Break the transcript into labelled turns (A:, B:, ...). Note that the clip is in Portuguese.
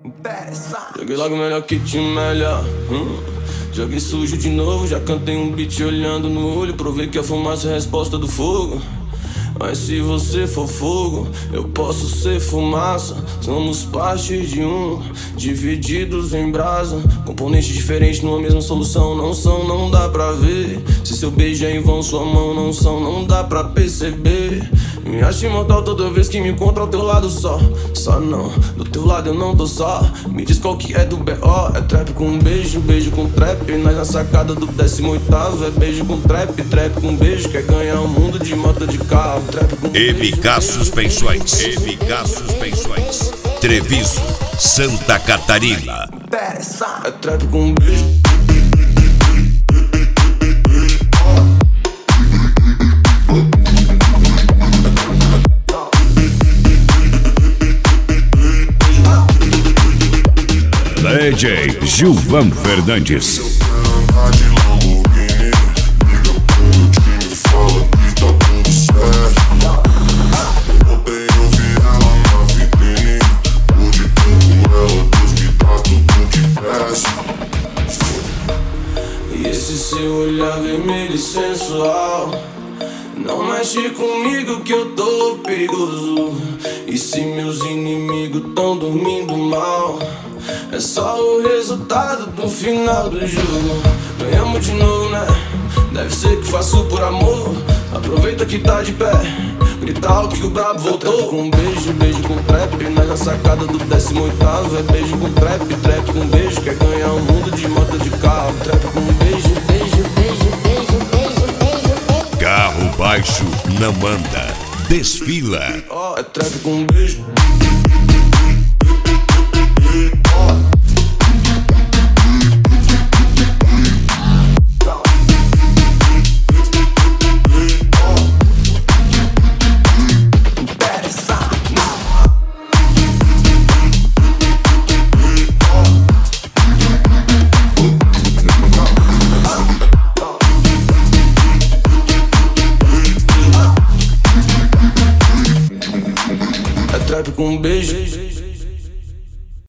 A: Joguei logo melhor que te melhor. Joguei sujo de novo, já cantei um beat olhando no olho. Provei que a fumaça é a resposta do fogo. Mas se você for fogo, eu posso ser fumaça. Somos parte de um, divididos em brasa. Componentes diferentes numa mesma solução. Não são, não dá pra ver. Se seu beijo é em vão, sua mão não são, não dá pra perceber. Me acho imortal toda vez que me encontro ao teu lado só. Só não, do teu lado eu não tô só. Me diz qual que é do B.O. É trap com beijo, beijo com trap. Nós na sacada do 18º. É beijo com trap, trap com beijo. Quer ganhar o mundo de moto de carro.
B: MK Suspensões, MK Suspensões, Treviso, Santa Catarina.
A: É trap com beijo.
B: DJ Gilvan Fernandes.
A: Esse seu olhar vermelho e sensual, não mexe comigo que eu tô perigoso. E se meus inimigos tão dormindo mal, é só o resultado do final do jogo. Ganhamos de novo, né? Deve ser que faço por amor. Aproveita que tá de pé, grita alto que o brabo voltou. Com beijo, beijo com trap. Nós na sacada do 18º. É beijo com trap, trap com beijo. Quer ganhar o mundo de moto de carro. Trap com beijo, beijo, beijo, beijo, beijo, beijo, beijo.
B: Carro baixo não anda, desfila.
A: É trap com beijo. Trap com beijo.